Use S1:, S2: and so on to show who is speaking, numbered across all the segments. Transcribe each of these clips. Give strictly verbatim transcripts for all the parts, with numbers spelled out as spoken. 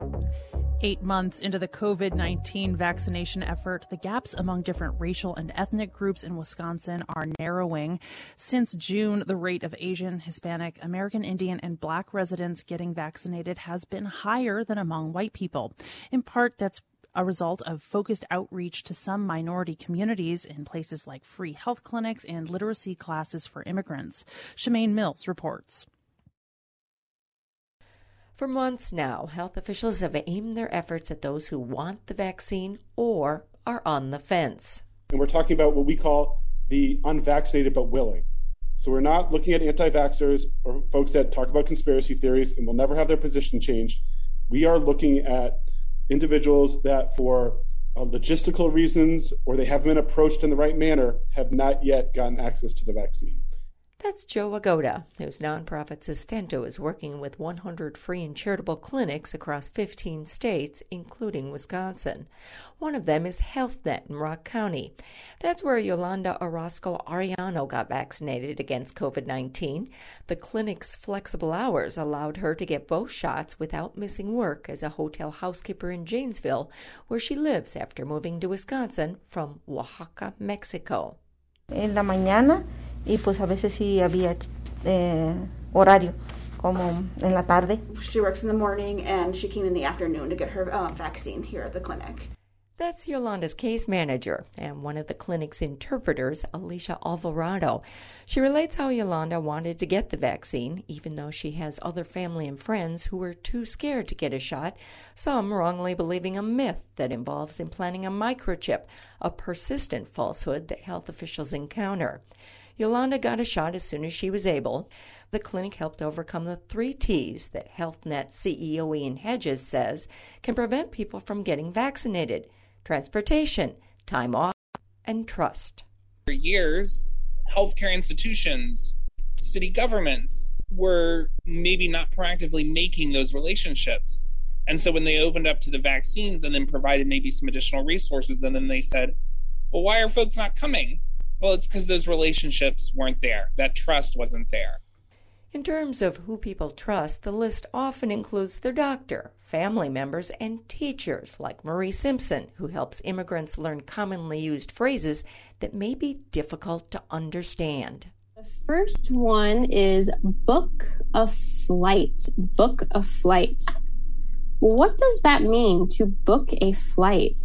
S1: Eight months into the COVID nineteen vaccination effort, the gaps among different racial and ethnic groups in Wisconsin are narrowing. Since June, the rate of Asian, Hispanic, American Indian, and Black residents getting vaccinated has been higher than among white people. In part, that's a result of focused outreach to some minority communities in places like free health clinics and literacy classes for immigrants. Shemaine Mills reports.
S2: For months now, health officials have aimed their efforts at those who want the vaccine or are on the fence.
S3: And we're talking about what we call the unvaccinated but willing. So we're not looking at anti-vaxxers or folks that talk about conspiracy theories and will never have their position changed. We are looking at individuals that for uh, logistical reasons or they haven't been approached in the right manner have not yet gotten access to the vaccine.
S2: That's Joe Agoda, whose nonprofit Sustento is working with one hundred free and charitable clinics across fifteen states, including Wisconsin. One of them is HealthNet in Rock County. That's where Yolanda Orozco Ariano got vaccinated against COVID nineteen. The clinic's flexible hours allowed her to get both shots without missing work as a hotel housekeeper in Janesville, where she lives after moving to Wisconsin from Oaxaca, Mexico.
S4: En la mañana. Y pues a veces sí había eh, horario, como en la tarde.
S5: She works in the morning and she came in the afternoon to get her uh, vaccine here at the clinic.
S2: That's Yolanda's case manager and one of the clinic's interpreters, Alicia Alvarado. She relates how Yolanda wanted to get the vaccine, even though she has other family and friends who were too scared to get a shot, some wrongly believing a myth that involves implanting a microchip, a persistent falsehood that health officials encounter. Yolanda got a shot as soon as she was able. The clinic helped overcome the three T's that HealthNet C E O Ian Hedges says can prevent people from getting vaccinated: transportation, time off, and trust.
S6: For years, healthcare institutions, city governments were maybe not proactively making those relationships. And so when they opened up to the vaccines and then provided maybe some additional resources, and then they said, well, why are folks not coming? Well, it's because those relationships weren't there. That trust wasn't there.
S2: In terms of who people trust, the list often includes their doctor, family members, and teachers like Marie Simpson, who helps immigrants learn commonly used phrases that may be difficult to understand.
S7: The first one is book a flight. Book a flight. What does that mean, to book a flight?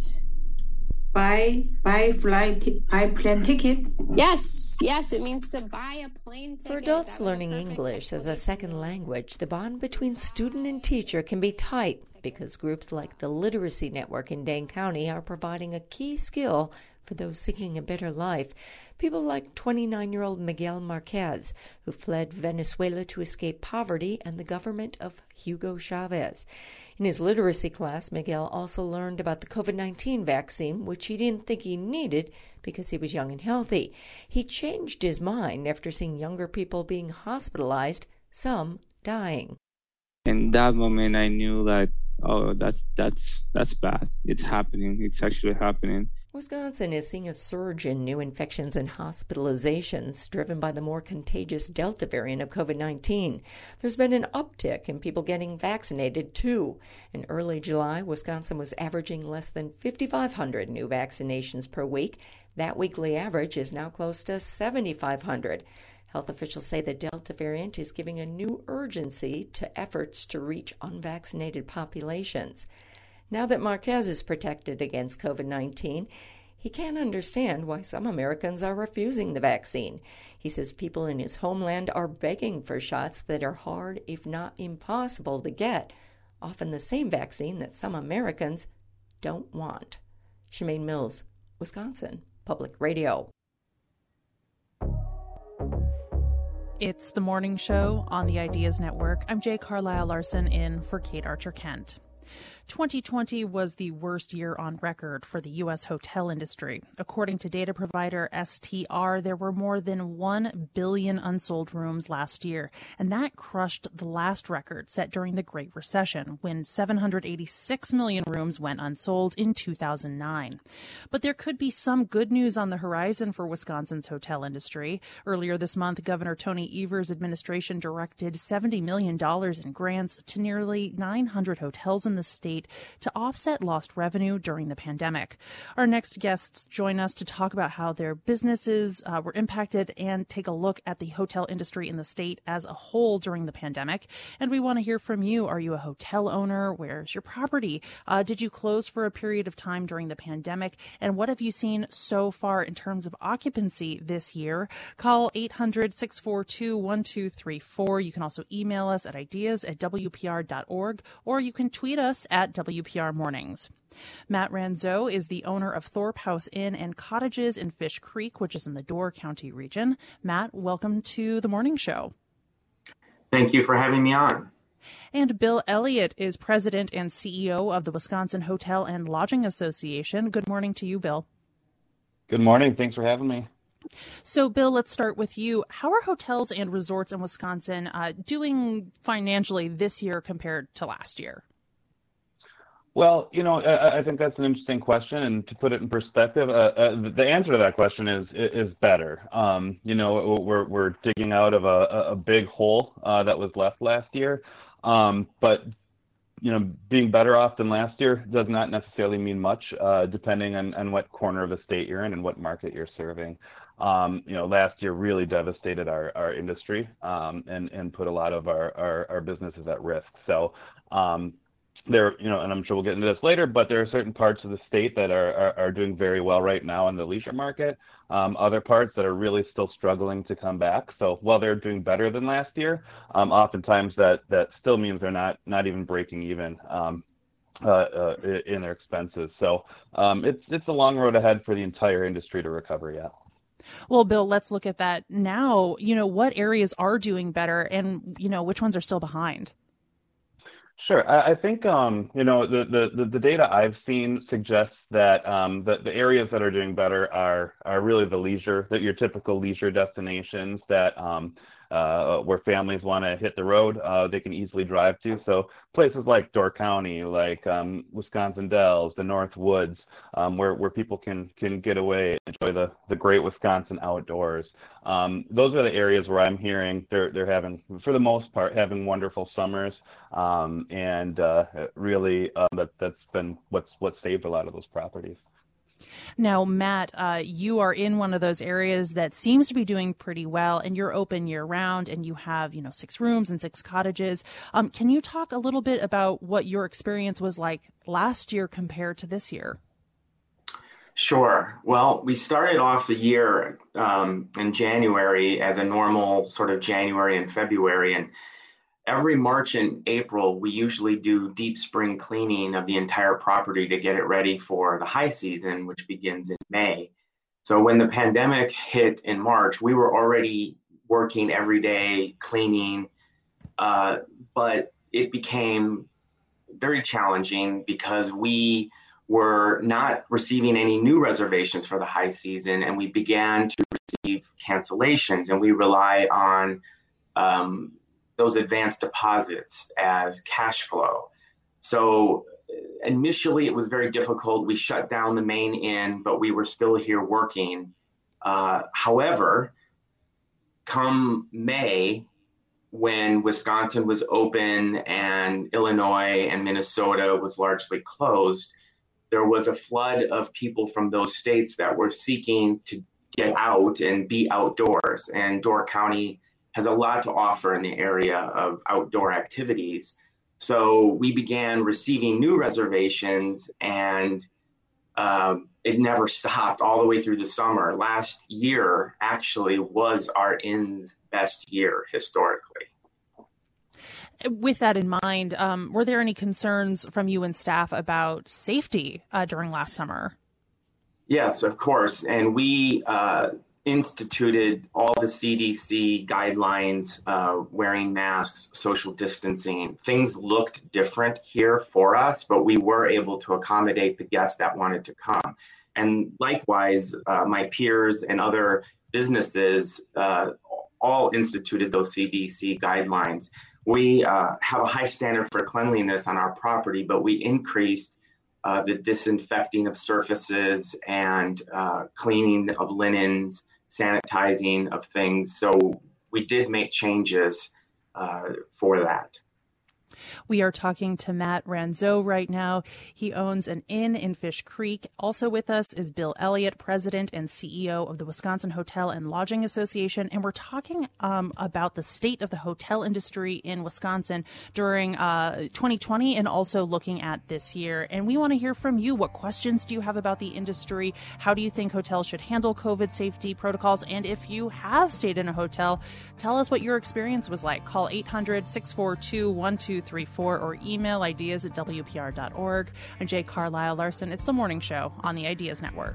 S8: Buy, buy flight, buy plane ticket.
S7: Yes, yes, it means to buy a plane ticket.
S2: For adults learning English as a second language, the bond between student and teacher can be tight because groups like the Literacy Network in Dane County are providing a key skill for those seeking a better life. People like twenty-nine-year-old Miguel Marquez, who fled Venezuela to escape poverty and the government of Hugo Chavez. In his literacy class, Miguel also learned about the COVID nineteen vaccine, which he didn't think he needed because he was young and healthy. He changed his mind after seeing younger people being hospitalized, some dying.
S9: In that moment, I knew that, oh, that's that's that's bad. It's happening. It's actually happening.
S2: Wisconsin is seeing a surge in new infections and hospitalizations driven by the more contagious Delta variant of COVID nineteen. There's been an uptick in people getting vaccinated, too. In early July, Wisconsin was averaging less than fifty-five hundred new vaccinations per week. That weekly average is now close to seventy-five hundred. Health officials say the Delta variant is giving a new urgency to efforts to reach unvaccinated populations. Now that Marquez is protected against COVID nineteen, he can't understand why some Americans are refusing the vaccine. He says people in his homeland are begging for shots that are hard, if not impossible, to get, often the same vaccine that some Americans don't want. Shemaine Mills, Wisconsin Public Radio.
S1: It's The Morning Show on the Ideas Network. I'm Jay Carlisle Larson in for Kate Archer-Kent. twenty twenty was the worst year on record for the U S hotel industry. According to data provider S T R, there were more than one billion unsold rooms last year, and that crushed the last record set during the Great Recession, when seven hundred eighty-six million rooms went unsold in two thousand nine. But there could be some good news on the horizon for Wisconsin's hotel industry. Earlier this month, Governor Tony Evers' administration directed seventy million dollars in grants to nearly nine hundred hotels in the the state to offset lost revenue during the pandemic. Our next guests join us to talk about how their businesses uh, were impacted and take a look at the hotel industry in the state as a whole during the pandemic. And we want to hear from you. Are you a hotel owner? Where's your property? Uh, did you close for a period of time during the pandemic? And what have you seen so far in terms of occupancy this year? Call eight hundred, six four two, one two three four. You can also email us at ideas at w p r dot org, or you can tweet us at W P R Mornings. Matt Ranzo is the owner of Thorpe House Inn and Cottages in Fish Creek, which is in the Door County region. Matt, welcome to the morning show.
S10: Thank you for having me on.
S1: And Bill Elliott is president and C E O of the Wisconsin Hotel and Lodging Association. Good morning to you, Bill.
S11: Good morning. Thanks for having me.
S1: So, Bill, let's start with you. How are hotels and resorts in Wisconsin uh, doing financially this year compared to last year?
S11: Well, you know, I, I think that's an interesting question, and to put it in perspective, uh, uh, the answer to that question is is better. Um, you know, we're we're digging out of a, a big hole uh, that was left last year, um, but you know, being better off than last year does not necessarily mean much, uh, depending on, on what corner of the state you're in and what market you're serving. Um, you know, last year really devastated our, our industry um, and, and put a lot of our, our, our businesses at risk. So um, there, you know, and I'm sure we'll get into this later, but there are certain parts of the state that are, are, are doing very well right now in the leisure market. Um, other parts that are really still struggling to come back. So while they're doing better than last year, um, oftentimes that, that still means they're not, not even breaking even um, uh, uh, in their expenses. So um, it's, it's a long road ahead for the entire industry to recover yet.
S1: Well, Bill, let's look at that now. You know, what areas are doing better and, you know, which ones are still behind?
S11: Sure. I, I think, um, you know, the, the, the data I've seen suggests that um, the, the areas that are doing better are, are really the leisure, that your typical leisure destinations that um, uh, where families want to hit the road, uh, they can easily drive to. So places like Door County, like um, Wisconsin Dells, the North Woods, um, where, where people can, can get away and enjoy the, the great Wisconsin outdoors. Um, those are the areas where I'm hearing they're, they're having, for the most part, having wonderful summers. Um, and uh, really um, that, that's been what's what saved a lot of those properties.
S1: Now, Matt, uh, you are in one of those areas that seems to be doing pretty well, and you're open year round, and you have, you know, six rooms and six cottages. Um, can you talk a little bit about what your experience was like last year compared to this year?
S10: Sure. Well, we started off the year um, in January as a normal sort of January and February, and every March and April, we usually do deep spring cleaning of the entire property to get it ready for the high season, which begins in May. So when the pandemic hit in March, we were already working every day, cleaning, uh, but it became very challenging because we were not receiving any new reservations for the high season, and we began to receive cancellations, and we rely on um, those advanced deposits as cash flow. So initially it was very difficult. We shut down the main inn, but we were still here working. Uh, however, come May, when Wisconsin was open and Illinois and Minnesota was largely closed, there was a flood of people from those states that were seeking to get out and be outdoors. And Door County has a lot to offer in the area of outdoor activities. So we began receiving new reservations, and um, it never stopped all the way through the summer. Last year actually was our inn's best year historically.
S1: With that in mind, um, were there any concerns from you and staff about safety uh, during last summer?
S10: Yes, of course. And we uh, instituted all the C D C guidelines, uh, wearing masks, social distancing. Things looked different here for us, but we were able to accommodate the guests that wanted to come. And likewise, uh, my peers and other businesses uh, all instituted those C D C guidelines. We uh, have a high standard for cleanliness on our property, but we increased uh, the disinfecting of surfaces and uh, cleaning of linens, sanitizing of things. So we did make changes uh, for that.
S1: We are talking to Matt Ranzeau right now. He owns an inn in Fish Creek. Also with us is Bill Elliott, president and C E O of the Wisconsin Hotel and Lodging Association. And we're talking um, about the state of the hotel industry in Wisconsin during uh, twenty twenty and also looking at this year. And we want to hear from you. What questions do you have about the industry? How do you think hotels should handle COVID safety protocols? And if you have stayed in a hotel, tell us what your experience was like. Call eight hundred, six four two, one two three four or email ideas at W P R dot org. I'm Jay Carlisle Larson. It's the morning show on the Ideas Network.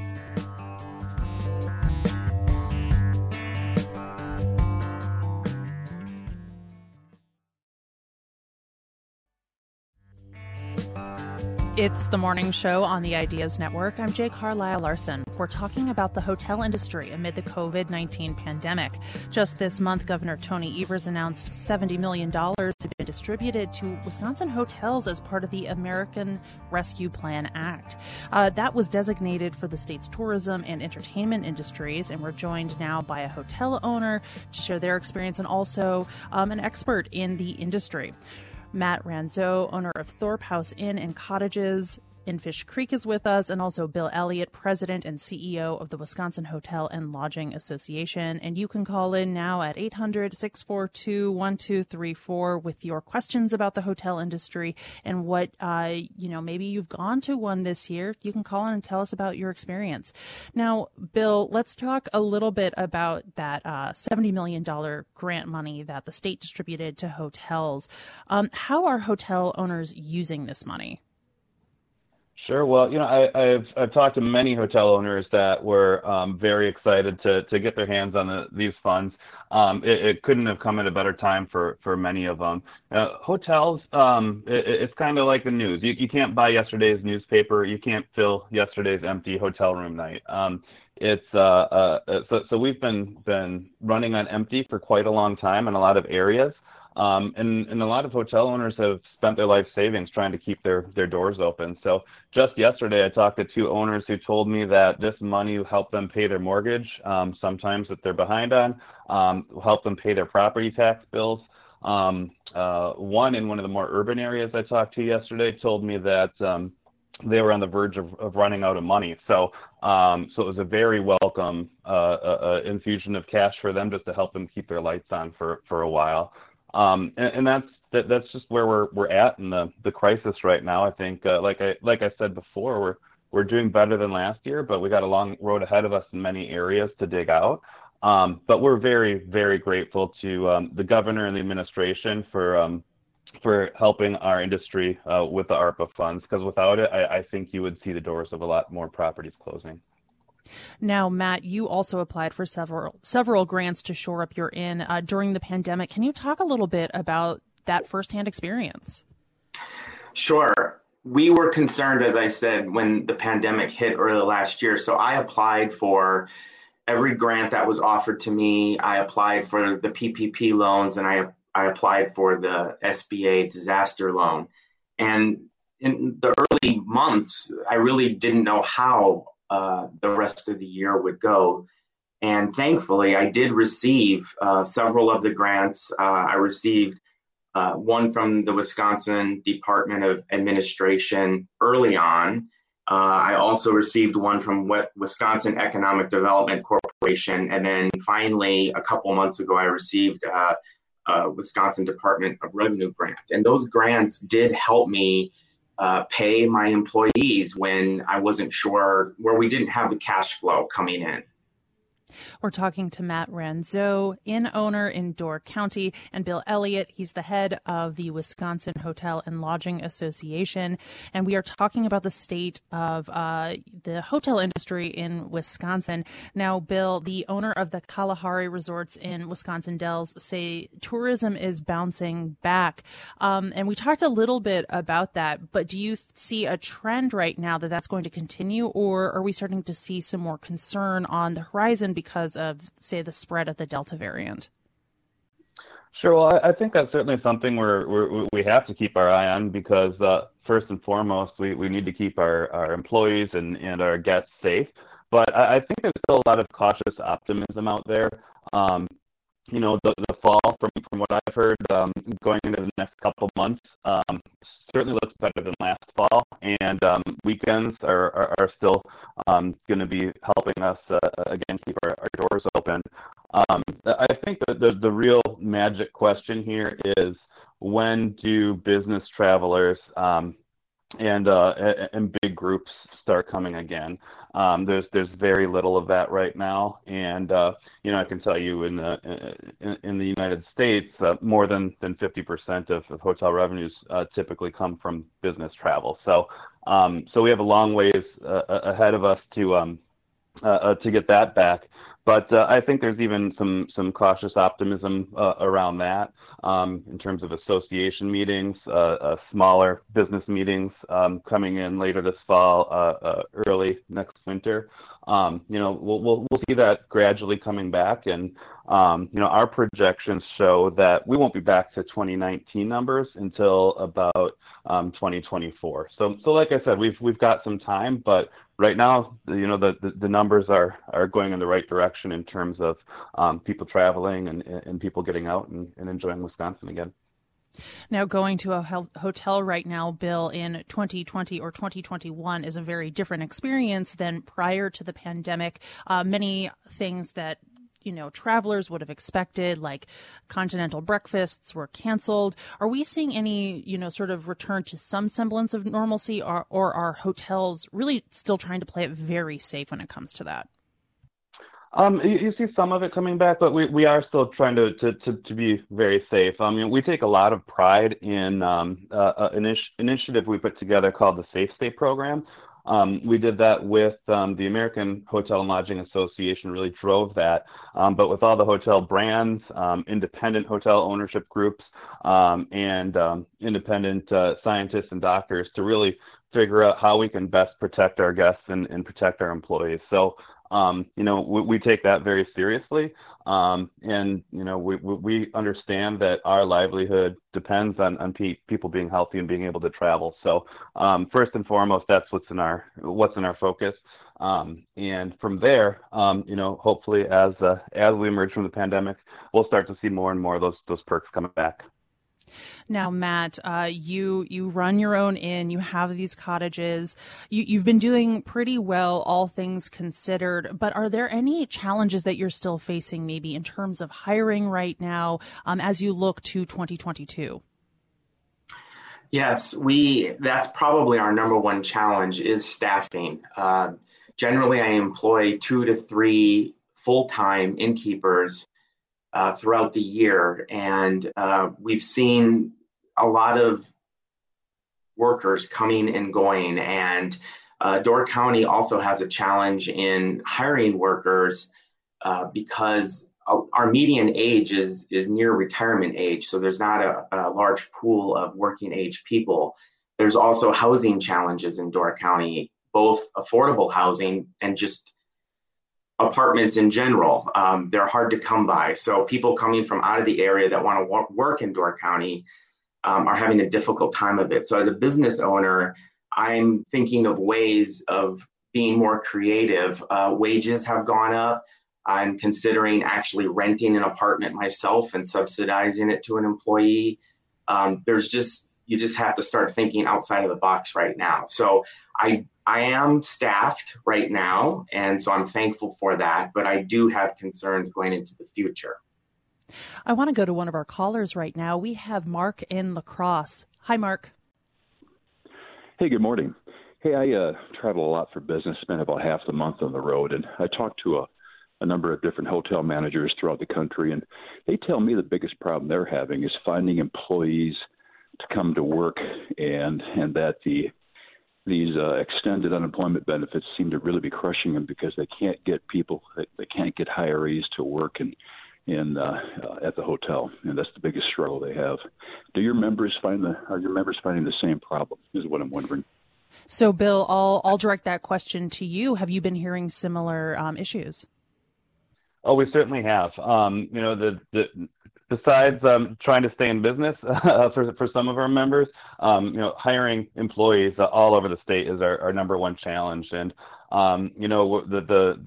S1: It's the morning show on the Ideas Network. I'm Jay Carlisle Larson. We're talking about the hotel industry amid the COVID nineteen pandemic. Just this month, Governor Tony Evers announced seventy million dollars to be distributed to Wisconsin hotels as part of the American Rescue Plan Act. Uh, that was designated for the state's tourism and entertainment industries, and we're joined now by a hotel owner to share their experience and also um, an expert in the industry. Matt Ranzeau, owner of Thorpe House Inn and Cottages in Fish Creek, is with us, and also Bill Elliott, president and C E O of the Wisconsin Hotel and Lodging Association. And you can call in now at eight hundred, six four two, one two three four with your questions about the hotel industry and what, uh, you know, maybe you've gone to one this year. You can call in and tell us about your experience. Now, Bill, let's talk a little bit about that uh, seventy million dollars grant money that the state distributed to hotels. Um, how are hotel owners using this money?
S11: Sure. Well, you know, I, I've I've talked to many hotel owners that were um, very excited to to get their hands on the, these funds. Um, it, it couldn't have come at a better time for, for many of them. Uh, hotels, um, it, it's kind of like the news. You you can't buy yesterday's newspaper. You can't fill yesterday's empty hotel room night. Um, it's uh, uh so so we've been been running on empty for quite a long time in a lot of areas. Um, and, and a lot of hotel owners have spent their life savings trying to keep their, their doors open. So just yesterday, I talked to two owners who told me that this money will help them pay their mortgage, um, sometimes that they're behind on, um, will help them pay their property tax bills. Um, uh, one in one of the more urban areas I talked to yesterday told me that um, they were on the verge of, of running out of money. So um, so it was a very welcome uh, uh, infusion of cash for them just to help them keep their lights on for, for a while. Um, and, and that's that, that's just where we're we're at in the, the crisis right now. I think, uh, like I like I said before, we're we're doing better than last year, but we got a long road ahead of us in many areas to dig out. Um, but we're very very grateful to um, the governor and the administration for um, for helping our industry uh, with the ARPA funds, because without it, I, I think you would see the doors of a lot more properties closing.
S1: Now, Matt, you also applied for several several grants to shore up your inn uh, during the pandemic. Can you talk a little bit about that firsthand experience?
S10: Sure. We were concerned, as I said, when the pandemic hit early last year. So I applied for every grant that was offered to me. I applied for the P P P loans, and I I applied for the S B A disaster loan. And in the early months, I really didn't know how Uh, the rest of the year would go. And thankfully, I did receive uh, several of the grants. Uh, I received uh, one from the Wisconsin Department of Administration early on. Uh, I also received one from Wisconsin Economic Development Corporation. And then finally, a couple months ago, I received uh, a Wisconsin Department of Revenue grant. And those grants did help me Uh, pay my employees when I wasn't sure, where we didn't have the cash flow coming in.
S1: We're talking to Matt Ranzeau, inn owner in Door County, and Bill Elliott. He's the head of the Wisconsin Hotel and Lodging Association. And we are talking about the state of uh, the hotel industry in Wisconsin. Now, Bill, the owner of the Kalahari Resorts in Wisconsin Dells, say tourism is bouncing back. Um, and we talked a little bit about that, but do you see a trend right now that that's going to continue, or are we starting to see some more concern on the horizon because of, say, the spread of the Delta variant?
S11: Sure. Well, I think that's certainly something we're, we're, we have to keep our eye on because, uh, first and foremost, we, we need to keep our, our employees and, and our guests safe. But I, I think there's still a lot of cautious optimism out there. Um, you know, the, the fall, from, from what I've heard, um, going into the next couple months, um, certainly looks better than last fall. And um, weekends are, are, are still um, going to be helping us, uh, again, keep our, our doors open. Um, I think that the, the real magic question here is, when do business travelers um, and uh, and big groups start coming again? Um, there's there's very little of that right now, and uh, you know, I can tell you in the in, in the United States, uh, more than than fifty percent of, of hotel revenues uh, typically come from business travel. So um, so we have a long ways uh, ahead of us to um, uh, uh, to get that back. But uh, I think there's even some some cautious optimism uh, around that um, in terms of association meetings, uh, uh, smaller business meetings um, coming in later this fall, uh, uh, early next winter. Um, you know, we'll, we'll we'll see that gradually coming back, and um, you know, our projections show that we won't be back to twenty nineteen numbers until about um, twenty twenty-four. So so like I said, we've we've got some time, but right now, you know, the, the, the numbers are, are going in the right direction in terms of um, people traveling and, and people getting out and, and enjoying Wisconsin again.
S1: Now, going to a hotel right now, Bill, in twenty twenty or twenty twenty-one is a very different experience than prior to the pandemic. Uh, many things that you know, travelers would have expected, like continental breakfasts, were canceled. Are we seeing any, you know, sort of return to some semblance of normalcy, or, or are hotels really still trying to play it very safe when it comes to that?
S11: Um, you, you see some of it coming back, but we, we are still trying to, to, to, to be very safe. I mean, we take a lot of pride in um, uh, an initi- initiative we put together called the Safe Stay Program. Um, we did that with um, the American Hotel and Lodging Association, really drove that, um, but with all the hotel brands, um, independent hotel ownership groups, um, and um, independent uh, scientists and doctors to really figure out how we can best protect our guests and, and protect our employees. So, um, you know, we, we take that very seriously, um, and, you know, we, we understand that our livelihood depends on, on pe- people being healthy and being able to travel. So um, first and foremost, that's what's in our what's in our focus. Um, and from there, um, you know, hopefully as uh, as we emerge from the pandemic, we'll start to see more and more of those those perks coming back.
S1: Now, Matt, uh, you you run your own inn. You have these cottages. You, you've been doing pretty well, all things considered. But are there any challenges that you're still facing, maybe in terms of hiring right now, um, as you look to twenty twenty-two?
S10: Yes, we. That's probably our number one challenge is staffing. Uh, generally, I employ two to three full-time innkeepers Uh, throughout the year, and uh, we've seen a lot of workers coming and going, and uh, Door County also has a challenge in hiring workers uh, because our median age is is near retirement age, so there's not a, a large pool of working age people. There's also housing challenges in Door County, both affordable housing and just apartments in general. Um, they're hard to come by. So people coming from out of the area that want to w- work in Door County um, are having a difficult time of it. So as a business owner, I'm thinking of ways of being more creative. Uh, wages have gone up. I'm considering actually renting an apartment myself and subsidizing it to an employee. Um, there's just, you just have to start thinking outside of the box right now. So I I am staffed right now, and so I'm thankful for that, but I do have concerns going into the future.
S1: I want to go to one of our callers right now. We have Mark in La Crosse. Hi, Mark.
S12: Hey, good morning. Hey, I uh, travel a lot for business, spend about half the month on the road, and I talked to a, a number of different hotel managers throughout the country, and they tell me the biggest problem they're having is finding employees to come to work, and and that the these uh, extended unemployment benefits seem to really be crushing them because they can't get people, they can't get hirees to work in, in uh, uh, at the hotel, and that's the biggest struggle they have. Do your members find the, are your members finding the same problem, is what I'm wondering.
S1: So, Bill, I'll, I'll direct that question to you. Have you been hearing similar um, issues?
S11: Oh, we certainly have. Um, you know, the, the besides um, trying to stay in business uh, for for some of our members, um, you know, hiring employees uh, all over the state is our, our number one challenge. And um, you know, the the the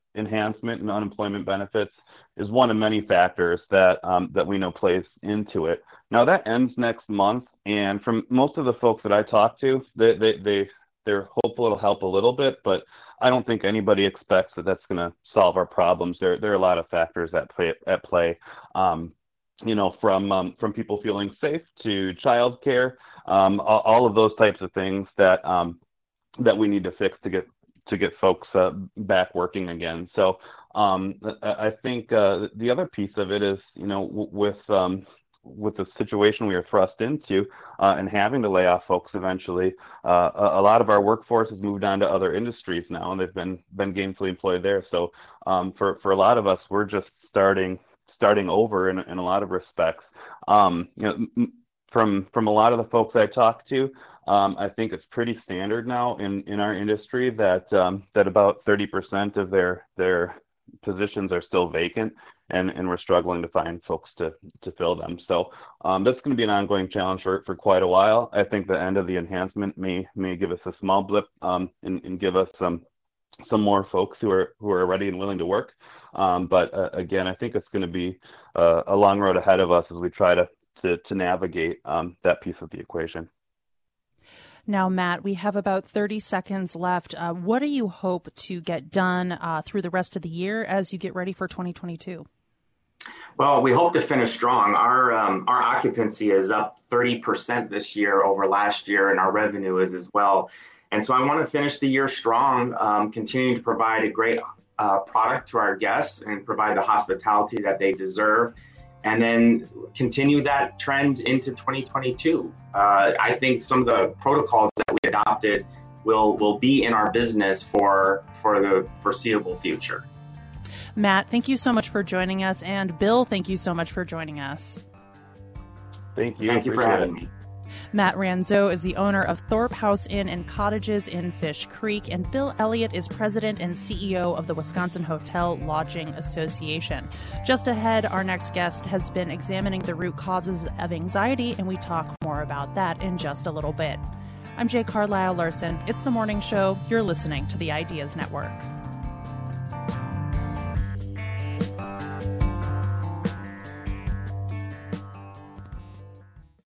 S11: enhancement and unemployment benefits is one of many factors that um, that we know plays into it. Now that ends next month, and from most of the folks that I talk to, they they, they they're hopeful it'll help a little bit, but I don't think anybody expects that that's going to solve our problems. There there are a lot of factors at play at play. Um, you know, from um, from people feeling safe to childcare, um, all, all of those types of things that um, that we need to fix to get to get folks uh, back working again. So um, I think uh, the other piece of it is, you know, w- with um, with the situation we are thrust into uh, and having to lay off folks eventually, uh, a, a lot of our workforce has moved on to other industries now, and they've been been gainfully employed there. So um, for for a lot of us, we're just starting. starting over in, in a lot of respects. Um, you know, m- from from a lot of the folks I talk to, um, I think it's pretty standard now in, in our industry that um, that about thirty percent of their their positions are still vacant, and, and we're struggling to find folks to, to fill them. So um, that's going to be an ongoing challenge for, for quite a while. I think the end of the enhancement may may give us a small blip um, and, and give us some some more folks who are who are ready and willing to work. Um, but uh, again, I think it's going to be uh, a long road ahead of us as we try to to, to navigate um, that piece of the equation.
S1: Now, Matt, we have about thirty seconds left. Uh, what do you hope to get done uh, through the rest of the year as you get ready for twenty twenty-two?
S10: Well, we hope to finish strong. Our um, our occupancy is up thirty percent this year over last year, and our revenue is as well. And so I want to finish the year strong, um, continuing to provide a great uh, product to our guests and provide the hospitality that they deserve, and then continue that trend into twenty twenty-two. Uh, I think some of the protocols that we adopted will will be in our business for for the foreseeable future.
S1: Matt, thank you so much for joining us. And Bill, thank you so much for joining us.
S11: Thank you.
S10: Thank you for having me.
S1: Matt Ranzo is the owner of Thorpe House Inn and Cottages in Fish Creek, and Bill Elliott is president and C E O of the Wisconsin Hotel Lodging Association. Just ahead, our next guest has been examining the root causes of anxiety, and we talk more about that in just a little bit. I'm Jay Carlisle Larson. It's the morning show. You're listening to the Ideas Network.